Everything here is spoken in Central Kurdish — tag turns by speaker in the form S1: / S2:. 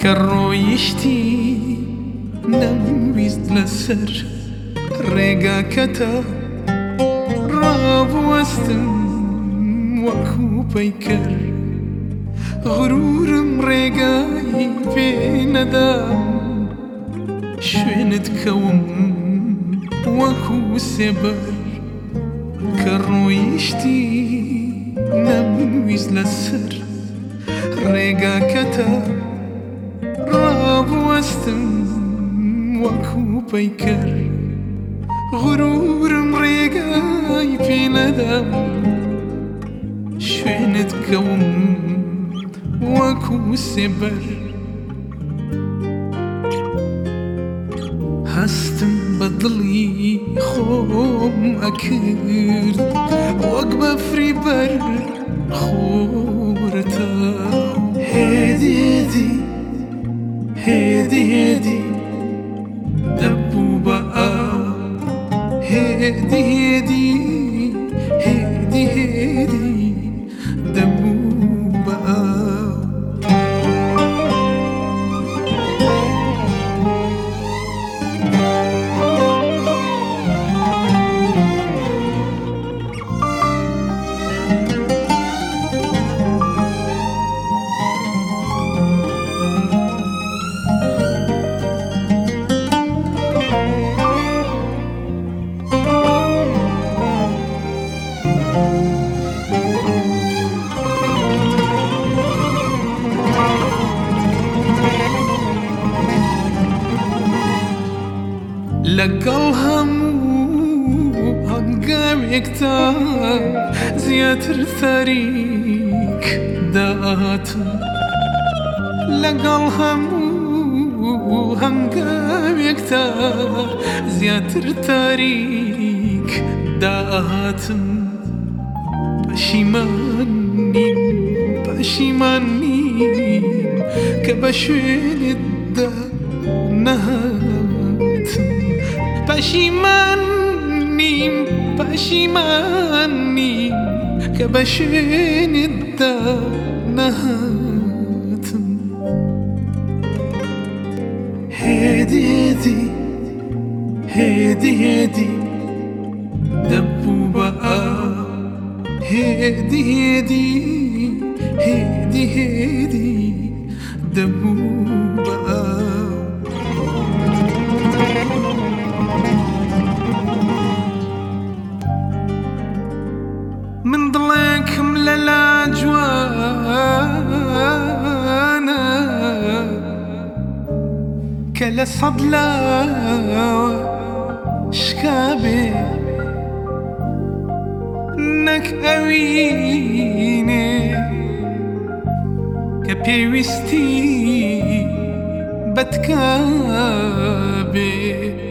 S1: ڕۆیشتی نەمویست لەسەر ڕێگاکەتە ڕابوەستم وەکو پەیکەر غرورم ڕێگای پێ نەدا شوێنت کەوم وەکو سێبەر کە ڕۆیشتی نەمویست لەسەر ڕێگاکەتە ڕابوەستم وەکو پەیکەر غرورم ڕێگای پێ نەدا شوێنت کەوم وەکو سێبەر هەستم بە دڵی خۆم ئەکرد وەک بەفری بەر خۆرتە هێدی هێدی هێدی هێدی دەبوو بە هێدی هێدی هێدی هێدی دەبوو بە لەگەڵ هەموو هەنگاوێکدا زیاتر تاریک داهاتم لەگەڵ هەموو هەنگاوێکدا زیاتر تاریک داهاتم پەشیمان نیم کە بە شوێنتدا نەهاتم پەشیمان نیم کە بە شوێنتدا نەهاتم هێدی هێدی هێدی هێدی دەبوو بە هێدی هێدی هێدی هێدی دەبوو بە من دڵێکم لە لاجوانە کە لە سەد لاوە شکابێ نەک ئەوینێ کە پێویستی بەتکابێ